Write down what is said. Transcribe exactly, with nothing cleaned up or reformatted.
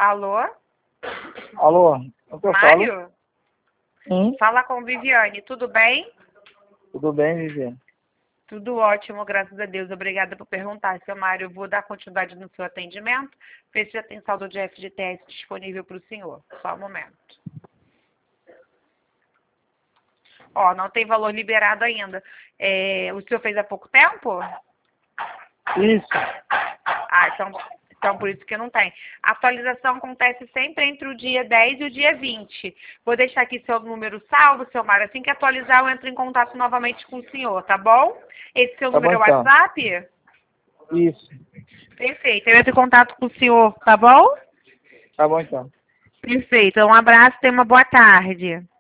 Alô? Alô, o que eu falo? Mário? Sim, Fala com Viviane, tudo bem? tudo bem, Viviane? Tudo ótimo, graças a Deus. Obrigada por perguntar, seu Mário. Eu vou dar continuidade no seu atendimento. Ver se já tem saldo de F G T S disponível para o senhor. Só um momento. Ó, não tem valor liberado ainda. É, o senhor fez há pouco tempo? Isso, Ah, então, então por isso que não tem. A atualização acontece sempre entre o dia dez e o dia vinte. Vou deixar aqui seu número salvo, seu Mário. Assim que atualizar, eu entro em contato novamente com o senhor, tá bom? Esse seu tá bom número é o então. WhatsApp? Isso, Perfeito. Eu entro em contato com o senhor, tá bom? tá bom então. Perfeito. Um abraço e tenha uma boa tarde.